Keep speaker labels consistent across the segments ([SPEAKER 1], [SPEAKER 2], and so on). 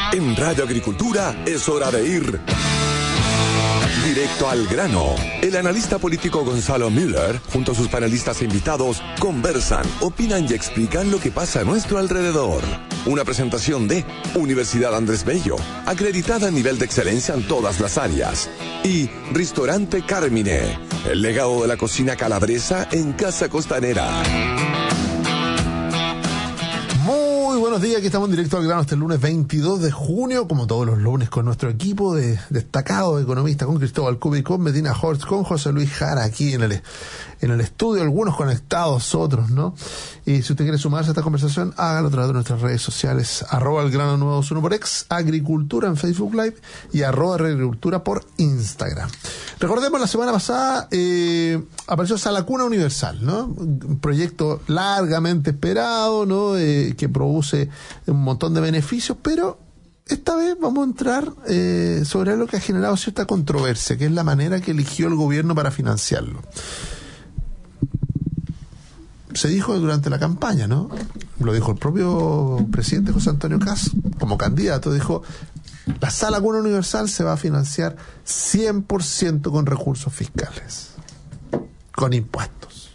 [SPEAKER 1] En Radio Agricultura es hora de ir directo al grano. El analista político Gonzalo Müller, junto a sus panelistas e invitados, conversan, opinan y explican lo que pasa a nuestro alrededor. Una presentación de Universidad Andrés Bello, acreditada a nivel de excelencia en todas las áreas. Y Ristorante Carmine, el legado de la cocina calabresa en Casa Costanera.
[SPEAKER 2] Buenos días, aquí estamos en directo al grano este lunes 22 de junio, como todos los lunes, con nuestro equipo de destacados economistas, con Cristóbal Cubi, con Medina Hortz, con José Luis Jara aquí en el estudio, algunos conectados, otros, ¿no? Y si usted quiere sumarse a esta conversación, hágalo a través de nuestras redes sociales, @elgrano921 por X, Agricultura en Facebook Live y @Agricultura por Instagram. Recordemos, la semana pasada apareció Salacuna Universal, ¿no? Un proyecto largamente esperado, ¿no? Que produce un montón de beneficios, pero esta vez vamos a entrar sobre algo que ha generado cierta controversia, que es la manera que eligió el gobierno para financiarlo. Se dijo durante la campaña, ¿no? Lo dijo el propio presidente José Antonio Kast, como candidato, dijo: la Salacuna Universal se va a financiar 100% con recursos fiscales, con impuestos.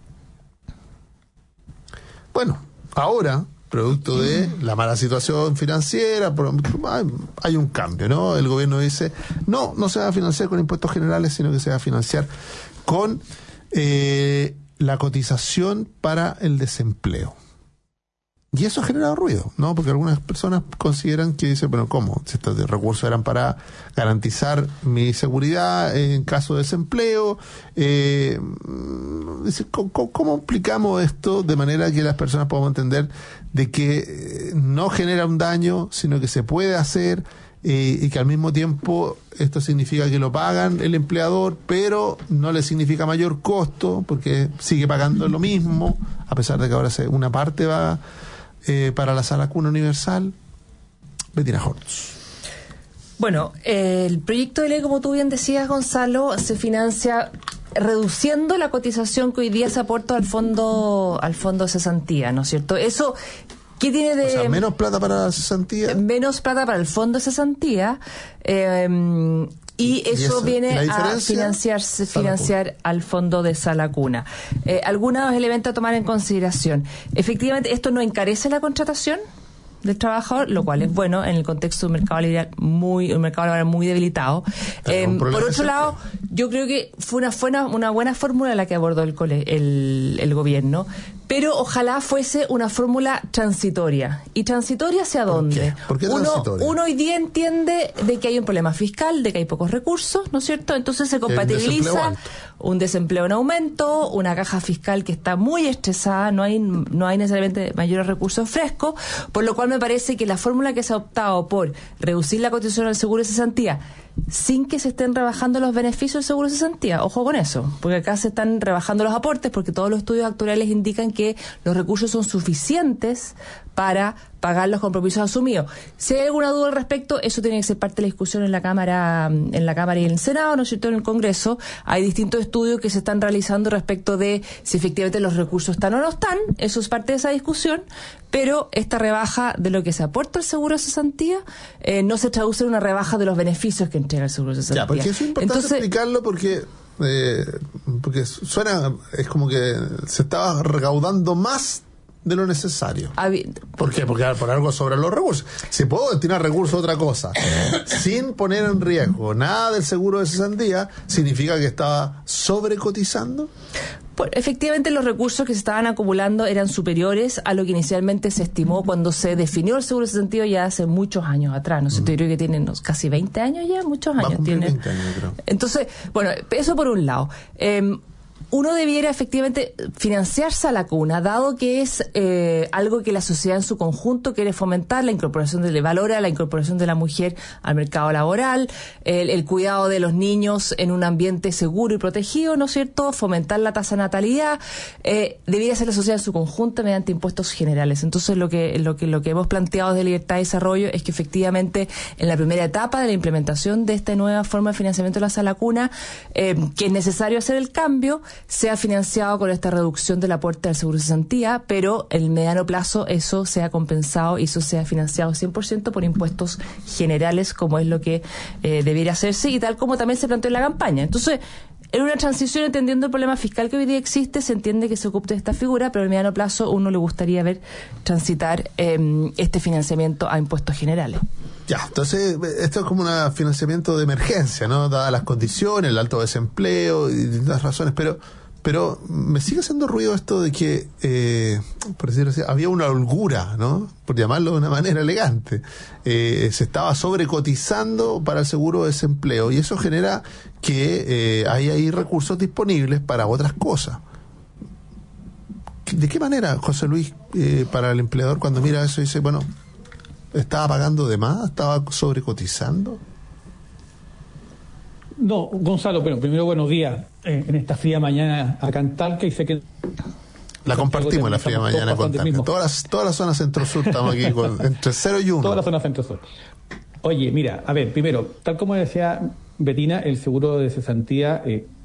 [SPEAKER 2] Bueno, ahora, producto de la mala situación financiera, hay un cambio, ¿no? El gobierno dice, no se va a financiar con impuestos generales, sino que se va a financiar con la cotización para el desempleo. Y eso ha generado ruido, ¿no? Porque algunas personas consideran que dicen, bueno, ¿cómo? Si estos recursos eran para garantizar mi seguridad en caso de desempleo, ¿cómo explicamos esto de manera que las personas podamos entender de que no genera un daño, sino que se puede hacer, y que al mismo tiempo esto significa que lo pagan el empleador, pero no le significa mayor costo, porque sigue pagando lo mismo, a pesar de que ahora una parte va para la Salacuna Universal? Bettina Hortz.
[SPEAKER 3] Bueno, el proyecto de ley, como tú bien decías, Gonzalo, se financia reduciendo la cotización que hoy día se aporta al fondo de cesantía, ¿no es cierto? Eso, ¿qué tiene de...?
[SPEAKER 2] O sea, menos plata para la cesantía.
[SPEAKER 3] Menos plata para el fondo de cesantía, y eso viene a financiar al fondo de Salacuna. Algunos elementos a tomar en consideración. Efectivamente, esto no encarece la contratación del trabajador, lo cual es bueno en el contexto de un mercado laboral muy debilitado. Por otro lado, yo creo que fue una buena fórmula la que abordó el gobierno, pero ojalá fuese una fórmula transitoria. ¿Y transitoria hacia dónde?
[SPEAKER 2] ¿Por qué transitoria?
[SPEAKER 3] Uno hoy día entiende de que hay un problema fiscal, de que hay pocos recursos, ¿no es cierto? Entonces se compatibiliza un desempleo en aumento, una caja fiscal que está muy estresada, no hay necesariamente mayores recursos frescos, por lo cual me parece que la fórmula que se ha optado por reducir la cotización al seguro de cesantía sin que se estén rebajando los beneficios del seguro de cesantía, ojo con eso, porque acá se están rebajando los aportes, porque todos los estudios actuariales indican que los recursos son suficientes para pagar los compromisos asumidos. Si hay alguna duda al respecto, eso tiene que ser parte de la discusión en la Cámara y en el Senado, ¿no es cierto?, en el Congreso. Hay distintos estudios que se están realizando respecto de si efectivamente los recursos están o no están, eso es parte de esa discusión, pero esta rebaja de lo que se aporta al seguro de cesantía no se traduce en una rebaja de los beneficios que entrega el seguro de cesantía.
[SPEAKER 2] Ya, porque es importante explicarlo, porque suena, es como que se estaba recaudando más de lo necesario. ¿Por qué? Porque por algo sobran los recursos. Si puedo destinar recursos a otra cosa sin poner en riesgo nada del seguro de cesantía, ¿significa que estaba sobrecotizando?
[SPEAKER 3] Efectivamente, los recursos que se estaban acumulando eran superiores a lo que inicialmente se estimó cuando se definió el seguro de cesantía ya hace muchos años atrás. No sé, yo creo que tienen casi 20 años ya, muchos años tienen.
[SPEAKER 2] 20 años, creo.
[SPEAKER 3] Entonces, bueno, eso por un lado. Uno debiera efectivamente financiar Salacuna, dado que es algo que la sociedad en su conjunto quiere fomentar, la incorporación valora la incorporación de la mujer al mercado laboral, el cuidado de los niños en un ambiente seguro y protegido, ¿no es cierto?, fomentar la tasa de natalidad, debiera ser la sociedad en su conjunto mediante impuestos generales. Entonces lo que hemos planteado desde Libertad y Desarrollo es que efectivamente en la primera etapa de la implementación de esta nueva forma de financiamiento de la Salacuna, que es necesario hacer el cambio, sea financiado con esta reducción del aporte al seguro de cesantía, pero en el mediano plazo eso sea compensado y eso sea financiado 100% por impuestos generales, como es lo que debería hacerse y tal como también se planteó en la campaña. Entonces, en una transición, entendiendo el problema fiscal que hoy día existe, se entiende que se ocupe de esta figura, pero en el mediano plazo uno le gustaría ver transitar este financiamiento a impuestos generales.
[SPEAKER 2] Ya, entonces esto es como un financiamiento de emergencia, ¿no? Dadas las condiciones, el alto desempleo y distintas razones, pero me sigue haciendo ruido esto de que, por decirlo así, había una holgura, ¿no? Por llamarlo de una manera elegante. Se estaba sobrecotizando para el seguro de desempleo y eso genera que hay recursos disponibles para otras cosas. ¿De qué manera, José Luis, para el empleador cuando mira eso dice, bueno, estaba pagando de más, estaba sobrecotizando?
[SPEAKER 4] No, Gonzalo, pero primero buenos días en esta fría mañana acá en Talca, y sé que
[SPEAKER 2] la compartimos la fría mañana con Talca. Toda la zona centro-sur estamos aquí entre 0 y 1.
[SPEAKER 4] Toda la zona centro-sur. Oye, mira, a ver, primero, tal como decía Betina, el seguro de cesantía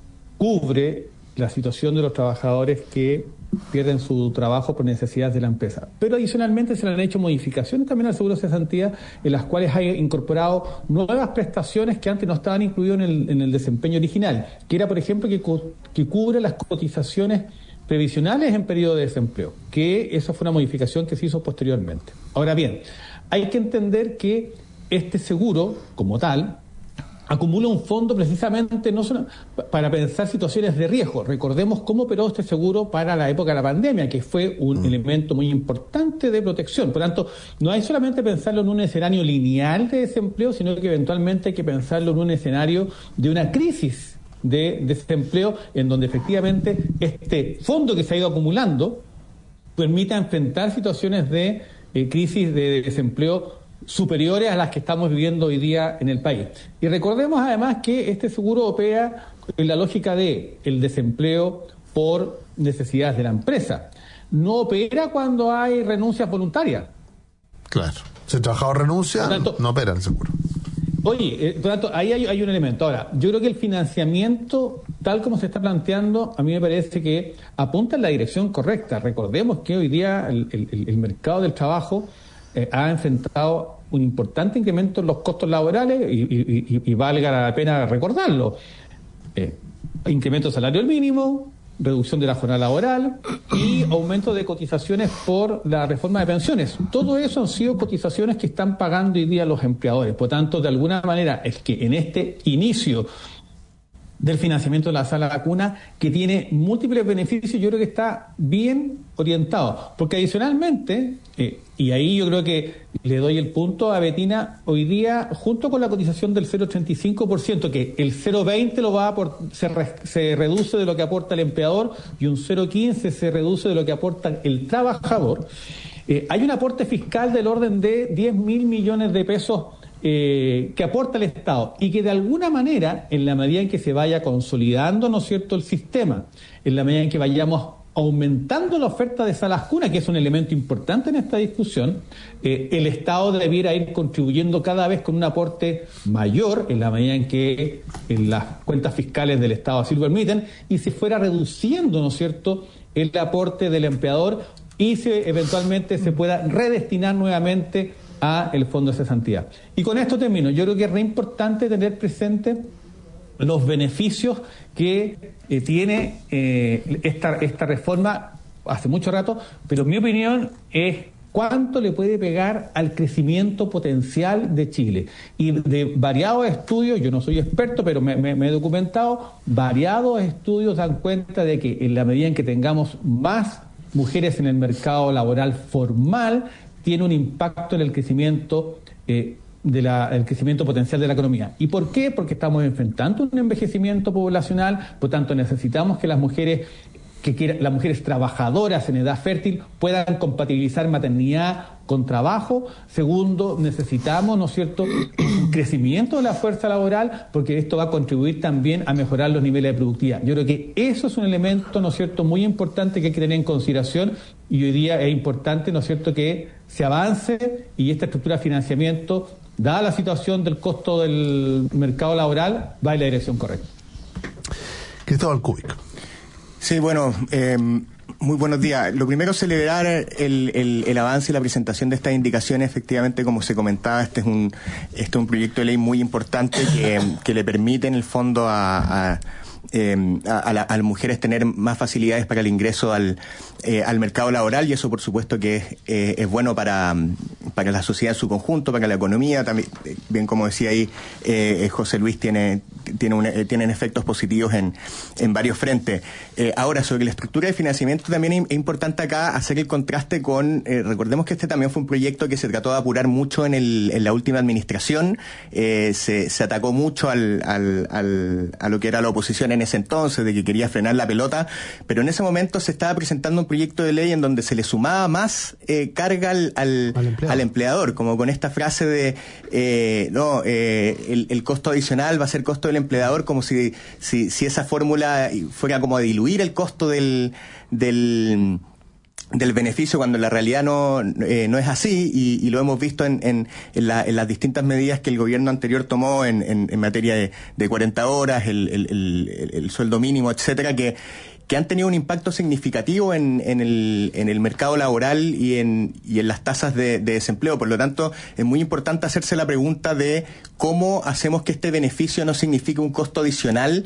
[SPEAKER 4] cubre la situación de los trabajadores que pierden su trabajo por necesidades de la empresa. Pero adicionalmente se le han hecho modificaciones también al seguro de cesantía, en las cuales hay incorporado nuevas prestaciones que antes no estaban incluidas en el desempeño original, que era, por ejemplo, que cubre las cotizaciones previsionales en periodo de desempleo, que esa fue una modificación que se hizo posteriormente. Ahora bien, hay que entender que este seguro, como tal, acumula un fondo precisamente no solo para pensar situaciones de riesgo. Recordemos cómo operó este seguro para la época de la pandemia, que fue un elemento muy importante de protección. Por tanto, no hay solamente pensarlo en un escenario lineal de desempleo, sino que eventualmente hay que pensarlo en un escenario de una crisis de desempleo, en donde efectivamente este fondo que se ha ido acumulando permita enfrentar situaciones de crisis de desempleo superiores a las que estamos viviendo hoy día en el país. Y recordemos además que este seguro opera en la lógica de el desempleo por necesidades de la empresa. No opera cuando hay renuncias voluntarias.
[SPEAKER 2] Claro. Si el trabajador renuncia, no opera el seguro.
[SPEAKER 4] Oye, por lo tanto, ahí hay un elemento. Ahora, yo creo que el financiamiento, tal como se está planteando, a mí me parece que apunta en la dirección correcta. Recordemos que hoy día el mercado del trabajo ha enfrentado un importante incremento en los costos laborales y valga la pena recordarlo. Incremento del salario mínimo, reducción de la jornada laboral y aumento de cotizaciones por la reforma de pensiones. Todo eso han sido cotizaciones que están pagando hoy día los empleadores. Por tanto, de alguna manera, es que en este inicio del financiamiento de la sala vacuna, que tiene múltiples beneficios, yo creo que está bien orientado, porque adicionalmente, y ahí yo creo que le doy el punto a Betina, hoy día, junto con la cotización del 0,85%, que el 0,20 lo va a se reduce de lo que aporta el empleador y un 0,15 se reduce de lo que aporta el trabajador, hay un aporte fiscal del orden de 10.000 millones de pesos que aporta el Estado y que de alguna manera, en la medida en que se vaya consolidando, ¿no es cierto?, el sistema, en la medida en que vayamos aumentando la oferta de salas cuna, que es un elemento importante en esta discusión, el Estado debiera ir contribuyendo cada vez con un aporte mayor, en la medida en que en las cuentas fiscales del Estado así lo permiten, y se fuera reduciendo, ¿no es cierto?, el aporte del empleador y eventualmente se pueda redestinar nuevamente a el fondo de cesantía. Y con esto termino. Yo creo que es re importante tener presente los beneficios que tiene esta reforma hace mucho rato, pero mi opinión es cuánto le puede pegar al crecimiento potencial de Chile. Y de variados estudios, yo no soy experto, pero me he documentado, variados estudios dan cuenta de que en la medida en que tengamos más mujeres en el mercado laboral formal, tiene un impacto en el crecimiento el crecimiento potencial de la economía. ¿Y por qué? Porque estamos enfrentando un envejecimiento poblacional, por tanto necesitamos que las mujeres trabajadoras en edad fértil puedan compatibilizar maternidad con trabajo. Segundo, necesitamos, ¿no es cierto?, un crecimiento de la fuerza laboral, porque esto va a contribuir también a mejorar los niveles de productividad. Yo creo que eso es un elemento, ¿no es cierto?, muy importante que hay que tener en consideración, y hoy día es importante, ¿no es cierto?, que se avance y esta estructura de financiamiento, dada la situación del costo del mercado laboral, va en la dirección correcta.
[SPEAKER 2] Cristóbal Kubik.
[SPEAKER 5] Sí, bueno, muy buenos días. Lo primero, celebrar el avance y la presentación de estas indicaciones. Efectivamente, como se comentaba, este es un proyecto de ley muy importante que le permite, en el fondo, a las mujeres tener más facilidades para el ingreso al mercado laboral, y eso por supuesto que es bueno para la sociedad en su conjunto, para la economía. También, bien como decía ahí José Luis, tienen efectos positivos en varios frentes. Ahora, sobre la estructura de financiamiento, también es importante acá hacer el contraste con, recordemos que este también fue un proyecto que se trató de apurar mucho en la última administración. Se atacó mucho a lo que era la oposición en ese entonces, de que quería frenar la pelota, pero en ese momento se estaba presentando un proyecto de ley en donde se le sumaba más carga al empleador, como con esta frase de el costo adicional va a ser costo del empleador, como si esa fórmula fuera como a diluir el costo del beneficio, cuando en la realidad no es así, y lo hemos visto en las distintas medidas que el gobierno anterior tomó en materia de 40 horas, el sueldo mínimo, etcétera, que han tenido un impacto significativo en el mercado laboral y en las tasas de desempleo. Por lo tanto, es muy importante hacerse la pregunta de cómo hacemos que este beneficio no signifique un costo adicional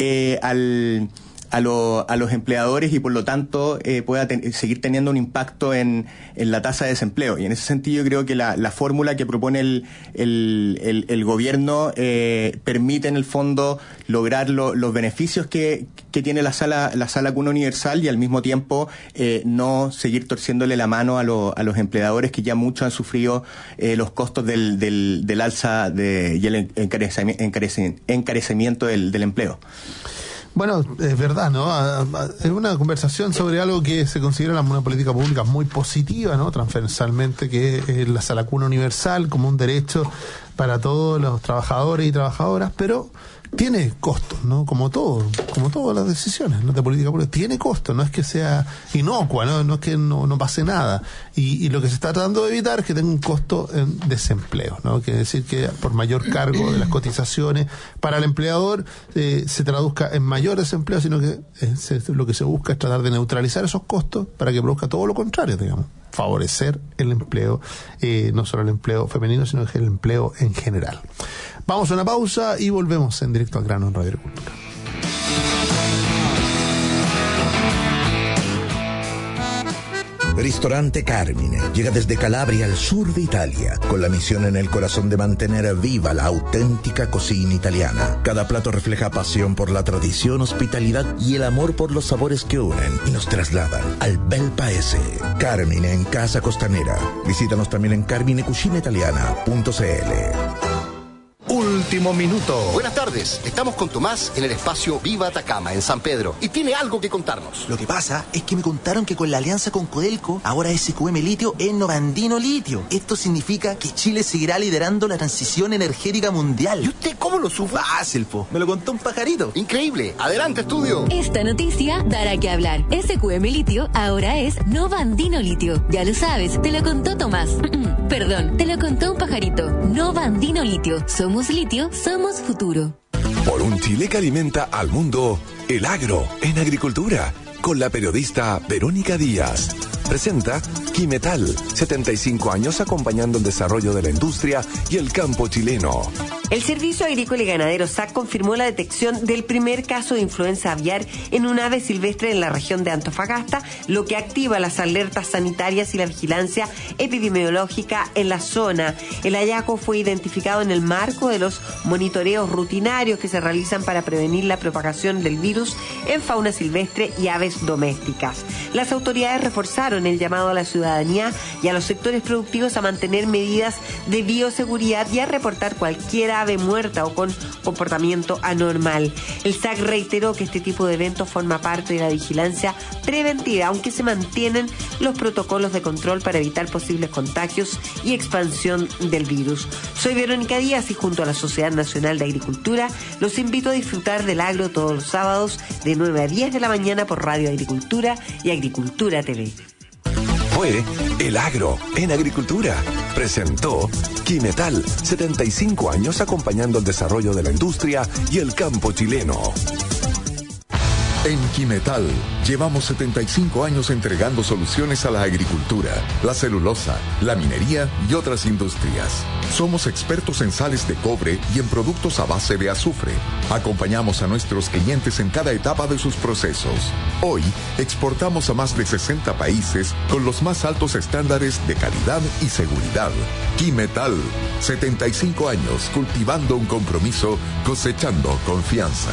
[SPEAKER 5] a los empleadores, y por lo tanto pueda seguir teniendo un impacto en la tasa de desempleo. Y en ese sentido, creo que la fórmula que propone el gobierno permite, en el fondo, lograr los beneficios que tiene la sala cuna universal, y al mismo tiempo no seguir torciéndole la mano a los empleadores, que ya mucho han sufrido los costos del alza y el encarecimiento del empleo.
[SPEAKER 2] Bueno, es verdad, ¿no? Es una conversación sobre algo que se considera una política pública muy positiva, ¿no? Transversalmente, que es la sala cuna universal como un derecho para todos los trabajadores y trabajadoras, pero tiene costos, ¿no? Como todas las decisiones, ¿no?, de política pública, tiene costos, no es que sea inocua, no es que no pase nada, y lo que se está tratando de evitar es que tenga un costo en desempleo, ¿no? Quiere decir que por mayor cargo de las cotizaciones para el empleador se traduzca en mayor desempleo, sino que lo que se busca es tratar de neutralizar esos costos para que produzca todo lo contrario, digamos, favorecer el empleo, no solo el empleo femenino, sino el empleo en general. Vamos a una pausa y volvemos en Directo al Grano en Radio Agricultura.
[SPEAKER 6] Ristorante Carmine llega desde Calabria al sur de Italia, con la misión en el corazón de mantener viva la auténtica cocina italiana. Cada plato refleja pasión por la tradición, hospitalidad y el amor por los sabores que unen y nos trasladan al bel paese. Carmine en Casa Costanera. Visítanos también en carminecucinaitaliana.cl. Último minuto.
[SPEAKER 7] Buenas tardes, estamos con Tomás en el espacio Viva Atacama, en San Pedro, y tiene algo que contarnos.
[SPEAKER 8] Lo que pasa es que me contaron que con la alianza con Codelco, ahora SQM Litio es Novandino Litio. Esto significa que Chile seguirá liderando la transición energética mundial.
[SPEAKER 7] ¿Y usted cómo lo supo?
[SPEAKER 8] Fácil, po. Me lo contó un pajarito.
[SPEAKER 7] Increíble. Adelante, estudio.
[SPEAKER 9] Esta noticia dará que hablar. SQM Litio ahora es Novandino Litio. Ya lo sabes, te lo contó Tomás. Perdón, te lo contó un pajarito. Novandino Litio. Somos litio, somos futuro.
[SPEAKER 1] Por un Chile que alimenta al mundo, el agro en agricultura, con la periodista Verónica Díaz. Presenta Quimetal, 75 años acompañando el desarrollo de la industria y el campo chileno.
[SPEAKER 10] El Servicio Agrícola y Ganadero SAC confirmó la detección del primer caso de influenza aviar en un ave silvestre en la región de Antofagasta, lo que activa las alertas sanitarias y la vigilancia epidemiológica en la zona. El hallazgo fue identificado en el marco de los monitoreos rutinarios que se realizan para prevenir la propagación del virus en fauna silvestre y aves domésticas. Las autoridades reforzaron el llamado a la ciudadanía y a los sectores productivos a mantener medidas de bioseguridad y a reportar cualquier ave muerta o con comportamiento anormal. El SAC reiteró que este tipo de eventos forma parte de la vigilancia preventiva, aunque se mantienen los protocolos de control para evitar posibles contagios y expansión del virus. Soy Verónica Díaz y junto a la Sociedad Nacional de Agricultura los invito a disfrutar del agro todos los sábados de 9 a 10 de la mañana por Radio Agricultura y Agricultura TV.
[SPEAKER 1] Fue El Agro en Agricultura. Presentó Quimetal, 75 años acompañando el desarrollo de la industria y el campo chileno. En Quimetal llevamos 75 años entregando soluciones a la agricultura, la celulosa, la minería y otras industrias. Somos expertos en sales de cobre y en productos a base de azufre. Acompañamos a nuestros clientes en cada etapa de sus procesos. Hoy exportamos a más de 60 países con los más altos estándares de calidad y seguridad. Quimetal, 75 años cultivando un compromiso, cosechando confianza.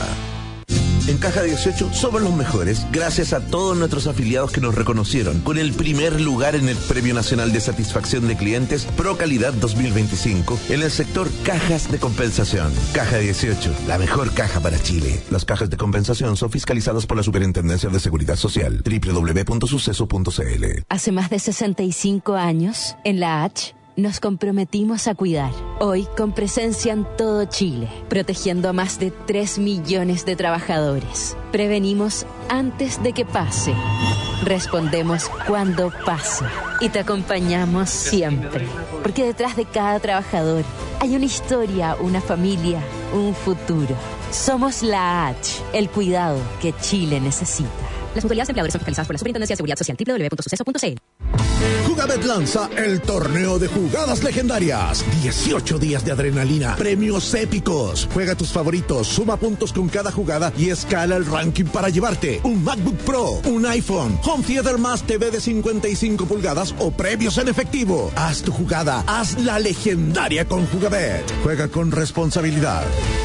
[SPEAKER 6] En Caja 18 somos los mejores gracias a todos nuestros afiliados que nos reconocieron con el primer lugar en el Premio Nacional de Satisfacción de Clientes Pro Calidad 2025 en el sector cajas de compensación. Caja 18, la mejor caja para Chile. Las cajas de compensación son fiscalizadas por la Superintendencia de Seguridad Social. www.suceso.cl.
[SPEAKER 9] Hace más de 65 años, en la H, nos comprometimos a cuidar. Hoy con presencia en todo Chile, protegiendo a más de 3 millones de trabajadores. Prevenimos antes de que pase. Respondemos cuando pasa. Y te acompañamos siempre. Porque detrás de cada trabajador hay una historia, una familia, un futuro. Somos la H, el cuidado que Chile necesita. Las mutualidades de empleadores son fiscalizadas por la Superintendencia de Seguridad Social. www.suceso.cl.
[SPEAKER 11] Jugabet lanza el torneo de jugadas legendarias. 18 días de adrenalina, premios épicos. Juega tus favoritos, suma puntos con cada jugada y escala el ranking para llevarte un MacBook Pro, un iPhone, Home Theater más TV de 55 pulgadas o premios en efectivo. Haz tu jugada, haz la legendaria con Jugabet. Juega con responsabilidad.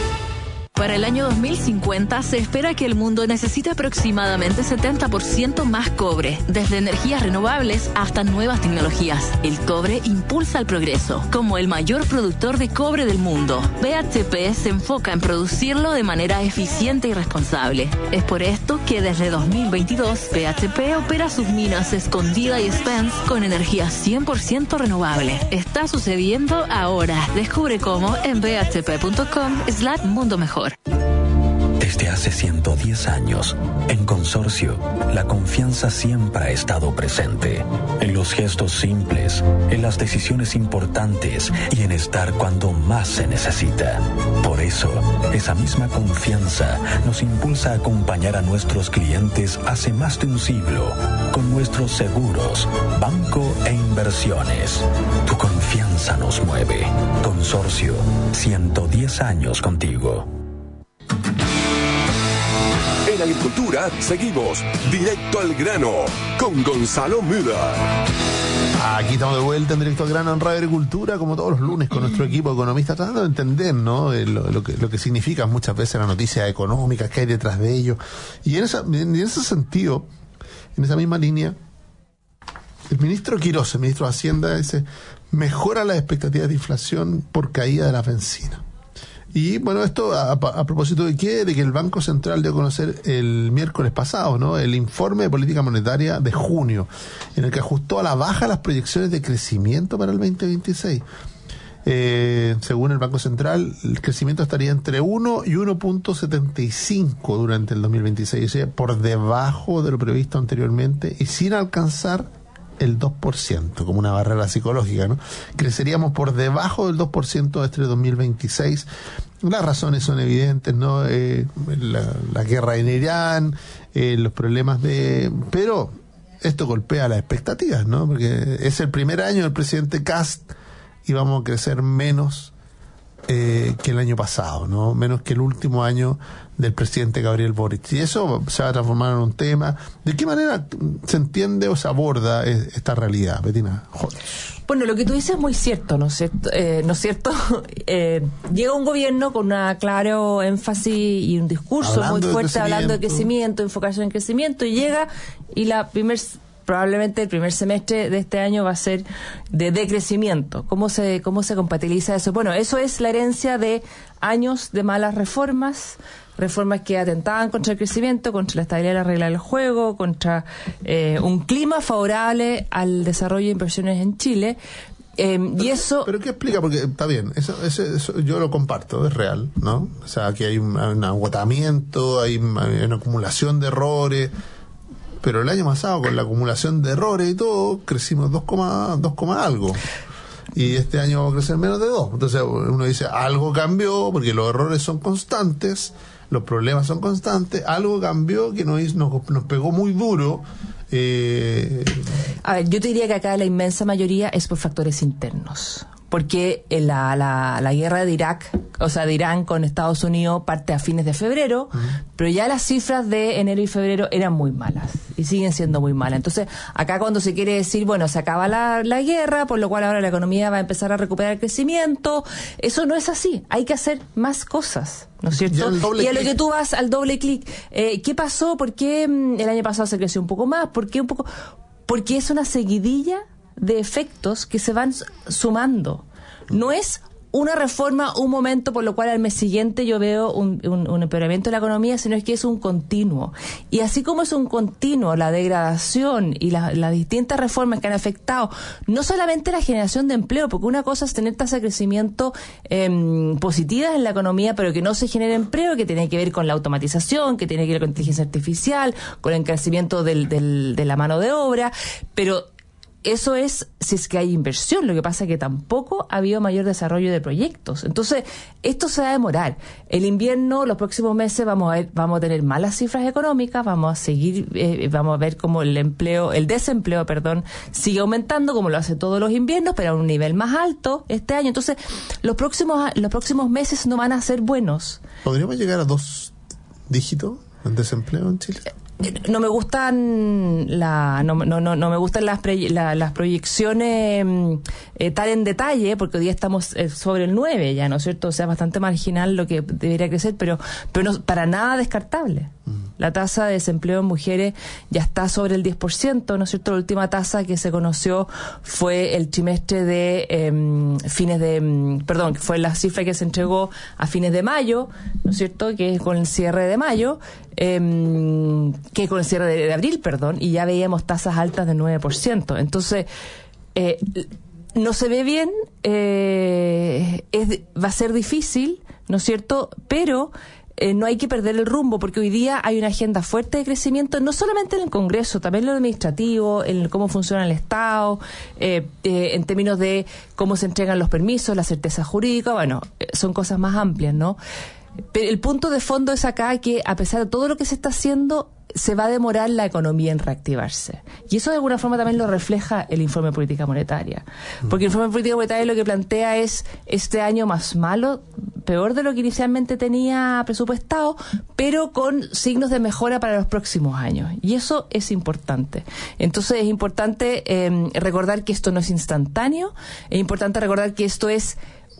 [SPEAKER 12] Para el año 2050 se espera que el mundo necesite aproximadamente 70% más cobre, desde energías renovables hasta nuevas tecnologías. El cobre impulsa el progreso. Como el mayor productor de cobre del mundo, BHP se enfoca en producirlo de manera eficiente y responsable. Es por esto que desde 2022 BHP opera sus minas Escondida y Spence con energía 100% renovable. Está sucediendo ahora. Descubre cómo en bhp.com/mundo mejor.
[SPEAKER 13] Desde hace 110 años, en Consorcio, la confianza siempre ha estado presente. En los gestos simples, en las decisiones importantes y en estar cuando más se necesita. Por eso, esa misma confianza nos impulsa a acompañar a nuestros clientes hace más de un siglo con nuestros seguros, banco e inversiones. Tu confianza nos mueve. Consorcio, 110 años contigo.
[SPEAKER 1] En Agricultura seguimos directo al grano con Gonzalo Müller.
[SPEAKER 2] Aquí estamos de vuelta en Directo al Grano en Radio Agricultura, como todos los lunes, con nuestro equipo de economistas, tratando de entender, ¿no?, lo que significan muchas veces las noticias económicas que hay detrás de ello. Y en ese sentido, en esa misma línea, el ministro Quirós, el ministro de Hacienda, dice: mejora las expectativas de inflación por caída de la bencina. Y bueno, esto a propósito de qué, de que el Banco Central dio a conocer el miércoles pasado, ¿no?, el informe de política monetaria de junio, en el que ajustó a la baja las proyecciones de crecimiento para el 2026. Según el Banco Central, el crecimiento estaría entre 1 y 1.75 durante el 2026, o sea, por debajo de lo previsto anteriormente y sin alcanzar el 2%, como una barrera psicológica, ¿no? Creceríamos por debajo del 2% este 2026. Las razones son evidentes, ¿no? La guerra en Irán, los problemas pero esto golpea las expectativas, ¿no? Porque es el primer año del presidente Kast y vamos a crecer menos que el año pasado, ¿no? Menos que el último año del presidente Gabriel Boric. Y eso se va a transformar en un tema. ¿De qué manera se entiende o se aborda esta realidad, Betina?
[SPEAKER 3] Bueno, lo que tú dices es muy cierto, ¿no es cierto? Llega un gobierno con un claro énfasis y un discurso muy fuerte hablando de crecimiento, enfocarse en crecimiento, y llega y probablemente el primer semestre de este año va a ser de decrecimiento. ¿Cómo se compatibiliza eso? Bueno, eso es la herencia de años de malas reformas que atentaban contra el crecimiento, contra la estabilidad de la regla del juego, contra un clima favorable al desarrollo de inversiones en Chile. Y eso...
[SPEAKER 2] ¿Pero qué explica? Porque está bien, eso yo lo comparto, es real, ¿no? O sea, que hay un agotamiento, hay una acumulación de errores. Pero el año pasado, con la acumulación de errores y todo, crecimos 2, algo. Y este año vamos a crecer menos de 2. Entonces uno dice, algo cambió, porque los errores son constantes, los problemas son constantes, algo cambió que nos pegó muy duro.
[SPEAKER 3] A ver, yo te diría que acá la inmensa mayoría es por factores internos. Porque la guerra de Irak, o sea, de Irán con Estados Unidos parte a fines de febrero, pero ya las cifras de enero y febrero eran muy malas y siguen siendo muy malas. Entonces, acá cuando se quiere decir, bueno, se acaba la guerra, por lo cual ahora la economía va a empezar a recuperar el crecimiento, eso no es así. Hay que hacer más cosas, ¿no es cierto? Y a lo que tú vas al doble clic, ¿qué pasó? ¿Por qué el año pasado se creció un poco más? ¿Por qué un poco? Porque es una seguidilla de efectos que se van sumando. No es una reforma, un momento por lo cual al mes siguiente yo veo un empeoramiento de la economía, sino es que es un continuo. Y así como es un continuo la degradación y las distintas reformas que han afectado no solamente la generación de empleo, porque una cosa es tener tasas de crecimiento positivas en la economía, pero que no se genere empleo, que tiene que ver con la automatización, que tiene que ver con inteligencia artificial, con el crecimiento de la mano de obra, pero eso es si es que hay inversión. Lo que pasa es que tampoco ha habido mayor desarrollo de proyectos. Entonces, esto se va a demorar. El invierno, los próximos meses vamos a tener malas cifras económicas, vamos a seguir, vamos a ver cómo el desempleo, sigue aumentando como lo hace todos los inviernos, pero a un nivel más alto este año. Entonces, los próximos meses no van a ser buenos.
[SPEAKER 2] ¿Podríamos llegar a 2 dígitos en desempleo en Chile?
[SPEAKER 3] No me gustan no me gustan las proyecciones tan en detalle, porque hoy día estamos sobre el 9 ya, ¿no es cierto? O sea, bastante marginal lo que debería crecer, pero no, para nada descartable. La tasa de desempleo en mujeres ya está sobre el 10%, ¿no es cierto? La última tasa que se conoció fue el trimestre de fue la cifra que se entregó a fines de mayo, ¿no es cierto? Que es con el cierre de mayo, que con el cierre de abril, y ya veíamos tasas altas del 9%. Entonces, no se ve bien, va a ser difícil, ¿no es cierto? Pero no hay que perder el rumbo, porque hoy día hay una agenda fuerte de crecimiento, no solamente en el Congreso, también en lo administrativo, en cómo funciona el Estado, en términos de cómo se entregan los permisos, la certeza jurídica, son cosas más amplias, ¿no? Pero el punto de fondo es acá que, a pesar de todo lo que se está haciendo, se va a demorar la economía en reactivarse. Y eso de alguna forma también lo refleja el informe de política monetaria. Porque el informe de política monetaria lo que plantea es este año más malo, peor de lo que inicialmente tenía presupuestado, pero con signos de mejora para los próximos años. Y eso es importante. Entonces es importante recordar que esto no es instantáneo, es importante recordar que esto es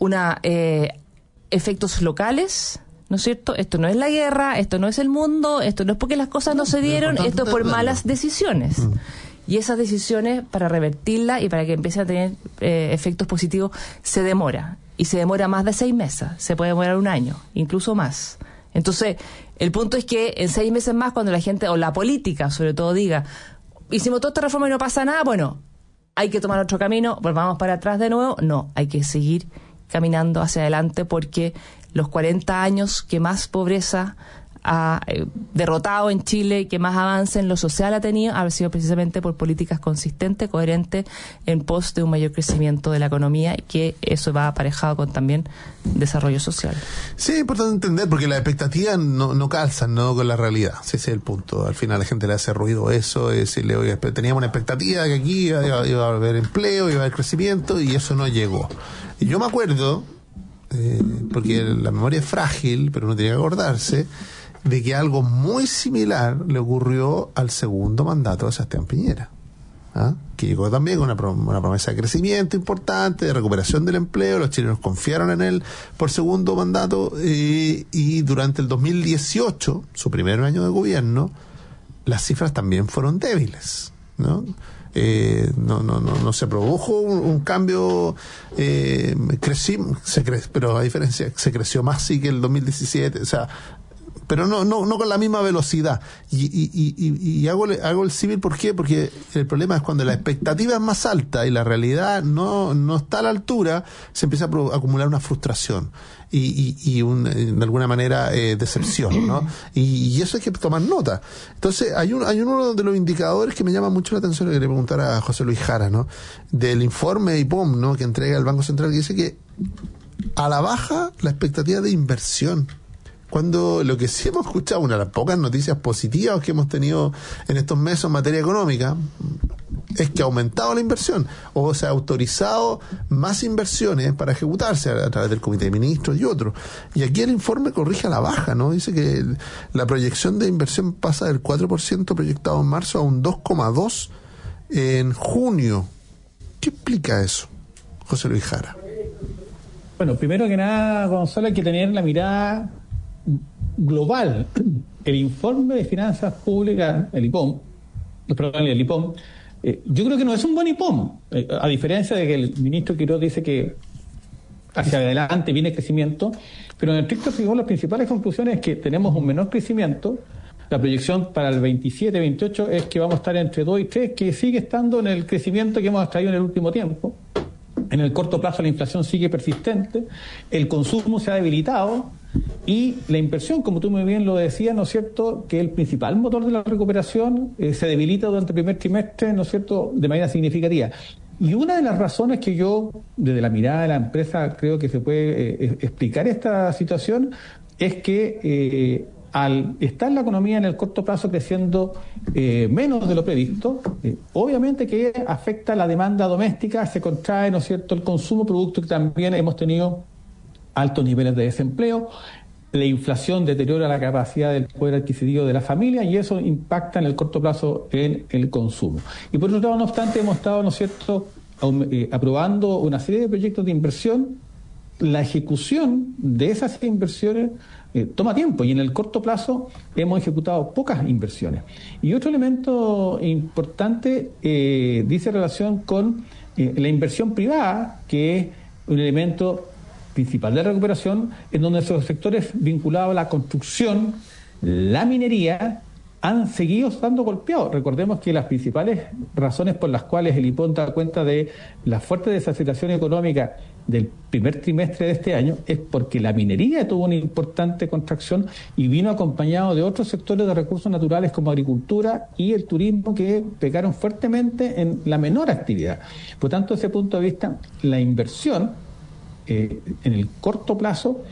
[SPEAKER 3] efectos locales, ¿no es cierto? Esto no es la guerra, esto no es el mundo, esto no es porque las cosas no se dieron, esto es por malas decisiones. Y esas decisiones, para revertirlas y para que empiecen a tener efectos positivos, se demora. Y se demora más de 6 meses, se puede demorar 1 año, incluso más. Entonces, el punto es que en 6 meses más, cuando la gente, o la política sobre todo, diga, hicimos toda esta reforma y no pasa nada, hay que tomar otro camino, volvamos para atrás de nuevo. No, hay que seguir caminando hacia adelante, porque los 40 años que más pobreza ha derrotado en Chile, que más avance en lo social ha tenido, ha sido precisamente por políticas consistentes, coherentes, en pos de un mayor crecimiento de la economía, y que eso va aparejado con también desarrollo social.
[SPEAKER 2] Sí, es importante entender, porque las expectativas no calzan, ¿no?, con la realidad. Ese es el punto. Al final a la gente le hace ruido eso, decirle, oye, teníamos una expectativa de que aquí iba a haber empleo, iba a haber crecimiento, y eso no llegó. Y yo me acuerdo, porque la memoria es frágil, pero uno tiene que acordarse, de que algo muy similar le ocurrió al segundo mandato de Sebastián Piñera, que llegó también con una promesa de crecimiento importante, de recuperación del empleo. Los chilenos confiaron en él por segundo mandato, y durante el 2018, su primer año de gobierno, las cifras también fueron débiles, ¿no? No se produjo un cambio, pero a diferencia, se creció más sí que el 2017, o sea, pero no con la misma velocidad. Y hago el símil, ¿por qué? Porque el problema es cuando la expectativa es más alta y la realidad no está a la altura, se empieza a acumular una frustración y de alguna manera decepción, ¿no? Y eso hay que tomar nota. Entonces hay uno de los indicadores que me llama mucho la atención, que quería preguntar a José Luis Jara, ¿no?, del informe IPOM, ¿no?, que entrega el Banco Central, que dice que a la baja la expectativa de inversión. cuando lo que sí hemos escuchado, una de las pocas noticias positivas que hemos tenido en estos meses en materia económica, es que ha aumentado la inversión, o se ha autorizado más inversiones para ejecutarse a través del Comité de Ministros y otros. Y aquí el informe corrige a la baja, ¿no? Dice que la proyección de inversión pasa del 4% proyectado en marzo a un 2,2% en junio. ¿Qué explica eso, José Luis Jara?
[SPEAKER 4] Bueno, primero que nada, Gonzalo, hay que tener la mirada global. El informe de finanzas públicas, el IPOM, yo creo que no es un buen IPOM, a diferencia de que el ministro Quiroz dice que hacia adelante viene crecimiento, pero en estricto rigor las principales conclusiones es que tenemos un menor crecimiento. La proyección para el 27-28 es que vamos a estar entre 2 y 3, que sigue estando en el crecimiento que hemos traído en el último tiempo. En el corto plazo la inflación sigue persistente, el consumo se ha debilitado y la inversión, como tú muy bien lo decías, ¿no es cierto?, que el principal motor de la recuperación se debilita durante el primer trimestre, ¿no es cierto?, de manera significativa. Y una de las razones que yo, desde la mirada de la empresa, creo que se puede explicar esta situación es que al estar la economía en el corto plazo creciendo menos de lo previsto, obviamente que afecta la demanda doméstica, se contrae, ¿no es cierto?, el consumo, producto que también hemos tenido altos niveles de desempleo, la inflación deteriora la capacidad del poder adquisitivo de la familia y eso impacta en el corto plazo en el consumo. Y por otro lado, no obstante, hemos estado, ¿no es cierto?, aprobando una serie de proyectos de inversión. La ejecución de esas inversiones toma tiempo y en el corto plazo hemos ejecutado pocas inversiones. Y otro elemento importante dice relación con la inversión privada, que es un elemento principal de recuperación, en donde esos sectores vinculados a la construcción, la minería, han seguido estando golpeados. Recordemos que las principales razones por las cuales el IPOM da cuenta de la fuerte desaceleración económica del primer trimestre de este año es porque la minería tuvo una importante contracción y vino acompañado de otros sectores de recursos naturales como agricultura y el turismo, que pecaron fuertemente en la menor actividad. Por tanto, desde ese punto de vista, la inversión en el corto plazo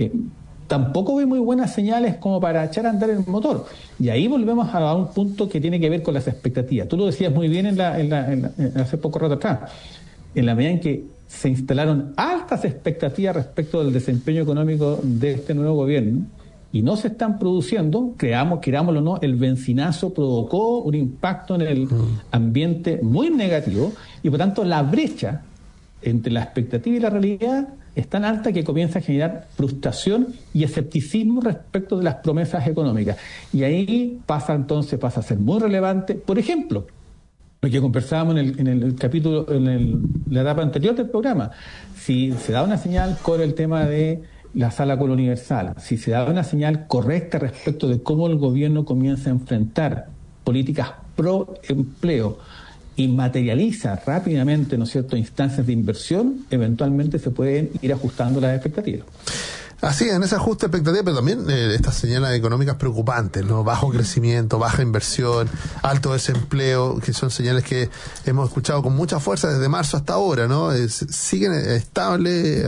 [SPEAKER 4] tampoco ve muy buenas señales como para echar a andar el motor. Y ahí volvemos a un punto que tiene que ver con las expectativas. Tú lo decías muy bien hace poco rato atrás. En la medida en que se instalaron altas expectativas respecto del desempeño económico de este nuevo gobierno y no se están produciendo, querámoslo o no, el bencinazo provocó un impacto en el ambiente muy negativo y por tanto la brecha entre la expectativa y la realidad es tan alta que comienza a generar frustración y escepticismo respecto de las promesas económicas. Y ahí pasa a ser muy relevante, por ejemplo, lo que conversábamos en el capítulo, la etapa anterior del programa. Si se da una señal con el tema de la sala Colo Universal, si se da una señal correcta respecto de cómo el gobierno comienza a enfrentar políticas pro empleo y materializa rápidamente, ¿no es cierto?, instancias de inversión, eventualmente se pueden ir ajustando las expectativas.
[SPEAKER 2] Así, en ese ajuste de expectativas, pero también estas señales económicas preocupantes, ¿no? Bajo crecimiento, baja inversión, alto desempleo, que son señales que hemos escuchado con mucha fuerza desde marzo hasta ahora, ¿no? Siguen estables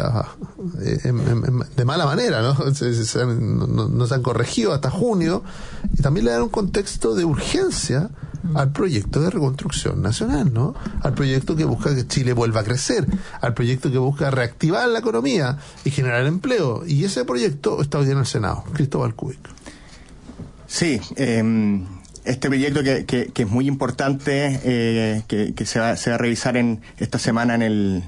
[SPEAKER 2] de mala manera, ¿no? No se han corregido hasta junio, y también le dan un contexto de urgencia al proyecto de reconstrucción nacional, ¿no? Al proyecto que busca que Chile vuelva a crecer, al proyecto que busca reactivar la economía y generar empleo. Y ese proyecto está hoy en el Senado. Cristóbal Cúbic.
[SPEAKER 5] Sí, este proyecto que es muy importante, que se va a revisar esta semana en